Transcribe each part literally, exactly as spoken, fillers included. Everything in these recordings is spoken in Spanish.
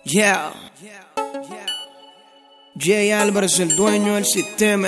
Yeah. Jay Álvarez, el dueño del sistema.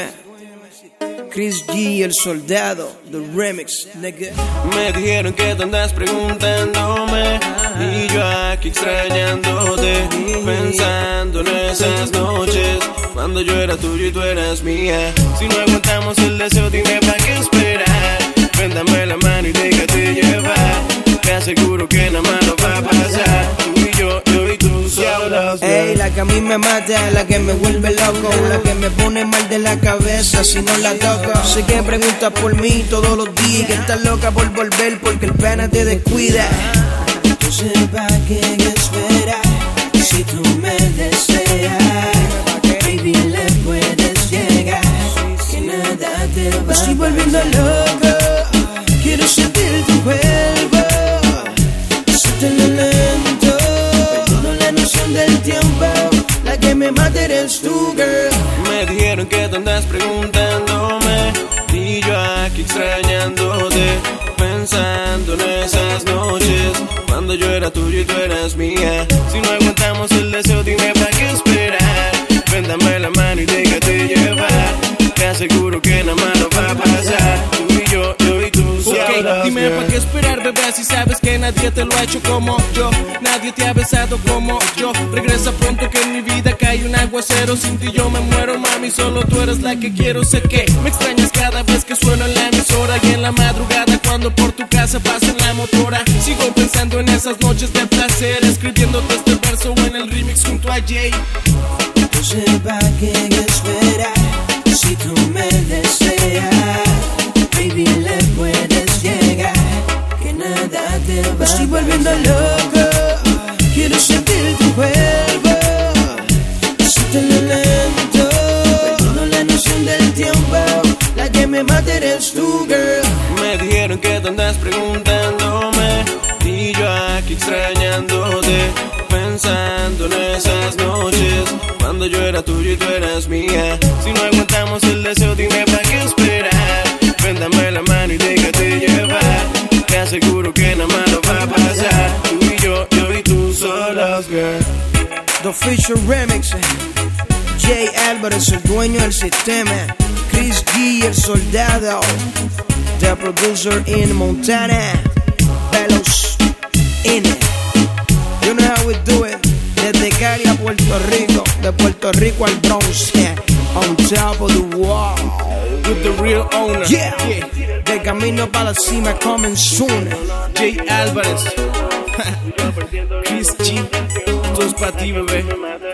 Chris G, el soldado, the remix, nigga. Me dijeron que tú andas preguntándome y yo aquí extrañándote, pensando en esas noches cuando yo era tuyo y tú eras mía. Si no aguantamos el deseo, dime pa' qué esperar. Véndame la mano y déjate llevar. Te aseguro que nada más no va a pasar. Tú y yo, yo y tú solos. Ey, la que a mí me mata, la que me vuelve loco, la que me pone mal de la cabeza si no la toco. Sé que preguntas por mí todos los días y que estás loca por volver porque el pana te descuida. No sé pa' qué esperar si tú me deseas. Baby, le puedes llegar, que nada te va a pasar. Me estoy volviendo loco, quiero sentir tu cuerpo. Siéntelo lento, perdiendo la noción del tiempo. La que me mata eres tú, girl. Me dijeron que tú andas preguntándome y yo aquí extrañándote, pensando en esas noches cuando yo era tuyo y tú eras mía. Si no aguantamos el deseo, dime pa' qué esperar. Véndame la mano y déjate llevar. Te aseguro que nada más no va a pasar. Tú y yo, yo y tú solos. Ok, dime pa' qué esperar, bebé, si sabes que nadie te lo ha hecho como yo. Nadie te ha besado como yo. Regresa pronto que en mi vida cae un aguacero. Sin ti yo me muero, mami, solo tú eres la que quiero. Sé que me extrañas cada vez que sueno en la emisora y en la madrugada cuando por tu casa pasa en la motora. Sigo pensando en esas noches de placer, escribiéndote este verso en el remix junto a Jay. No sé pa' qué esperar si tú me deseas. Baby, le puedes llegar, que nada te va a pasar. Me estoy volviendo loco, quiero sentir tu cuerpo. Siéntelo lento, perdiendo la noción del tiempo. La que me mata eres tú, girl. Me dijeron que tú andas preguntándome y yo aquí extrañándote, pensando en esas noches cuando yo era tuyo y tú eras mía. Si no aguantamos el deseo, dime pa' qué esperar. Véndame la mano y déjate llevar. Te aseguro que nada más no va a pasar. Tú y yo, yo y tú solos, girl. The Feature Remix. Jay Álvarez, el dueño del sistema. Chris G, el soldado. The producer in Montana. Velos in it. You know how we do it. Desde Cali a Puerto Rico, de Puerto Rico al Bronx, yeah. On top of the wall, With the real owner, yeah. De camino para la cima, coming soon. Jay Álvarez. Chris G, esto es pa' ti, bebé.